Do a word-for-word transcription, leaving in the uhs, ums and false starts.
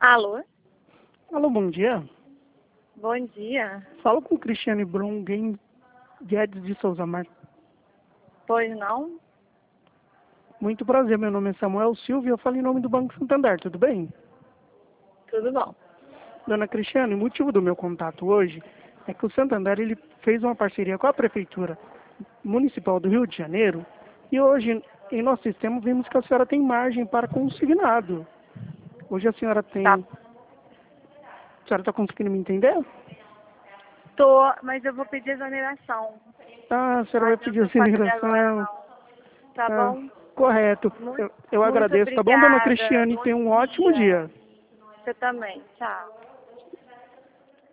Alô? Alô, bom dia. Bom dia. Falo com Cristiane Brungen Guedes de Souza Marques. Pois não? Muito prazer, meu nome é Samuel Silva e eu falo em nome do Banco Santander, tudo bem? Tudo bom. Dona Cristiane, o motivo do meu contato hoje é que o Santander ele fez uma parceria com a Prefeitura Municipal do Rio de Janeiro e hoje em nosso sistema vimos que a senhora tem margem para consignado. Hoje a senhora tem... Tá. A senhora está conseguindo me entender? Tô, mas eu vou pedir exoneração. Ah, a senhora vai Mas eu pedir não posso fazer agora aceleração. não. Tá Ah, bom? correto. Muito, Eu, eu muito agradeço, tá bom, dona obrigada. Cristiane? Bom Tenha um ótimo dia. dia. Você também. Tchau.